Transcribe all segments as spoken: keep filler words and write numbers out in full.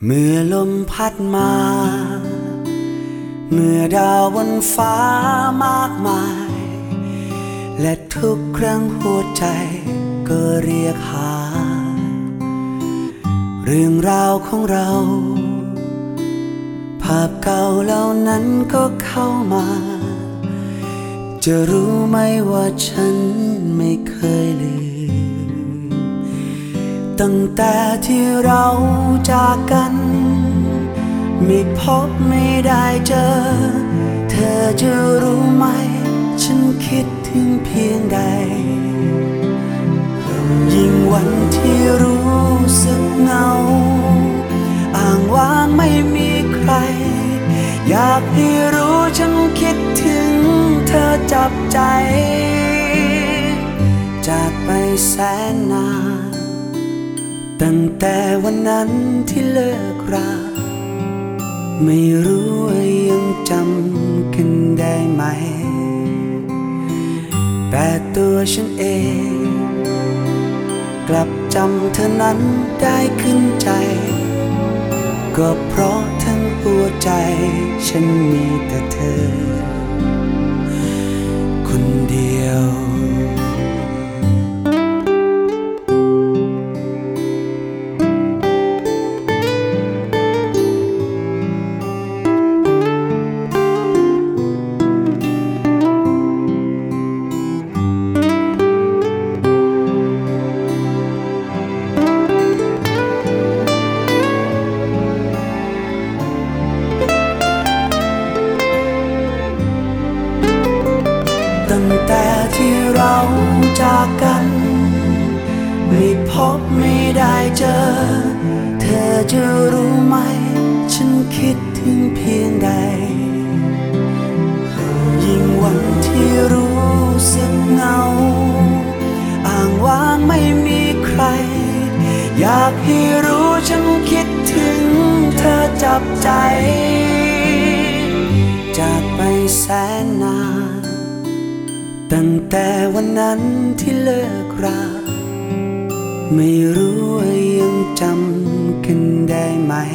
เมื่อลมพัดมาเมื่อดาวบนฟ้ามากมายและทุกครั้งหัวใจก็เรียกหาเรื่องราวของเราภาพเก่าเหล่านั้นก็เข้ามาจะรู้ไหมว่าฉันไม่เคยลืมตั้งแต่ที่เราจากกันไม่พบไม่ได้เจอเธอจะรู้ไหมฉันคิดถึงเพียงใดยิ่งวันที่รู้สึกเหงาอ้างว้างไม่มีใครอยากให้รู้ฉันคิดถึงเธอจับใจจากไปแสนนานตั้งแต่วันนั้นที่เลิกราไม่รู้ว่ายังจำกันได้ไหมแต่ตัวฉันเองกลับจำเธอนั้นได้ขึ้นใจก็เพราะทั้งหัวใจฉันมีแต่เธอคนเดียวตั้งแต่ที่เราจากกันไม่พบไม่ได้เจอเธอจะรู้ไหมฉันคิดถึงเพียงใดยิ่งวันที่รู้สึกเหงาอ้างว้างไม่มีใครอยากให้รู้ฉันคิดถึงเธอจับใจจากไปแสนนานตั้งแต่วันนั้นที่เลิกราไม่รู้ว่ายังจำกันได้ไหม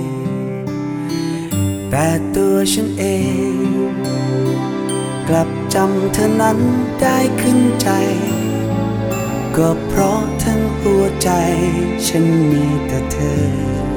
แต่ตัวฉันเองกลับจำเธอนั้นได้ขึ้นใจก็เพราะทั้งหัวใจฉันมีแต่เธอ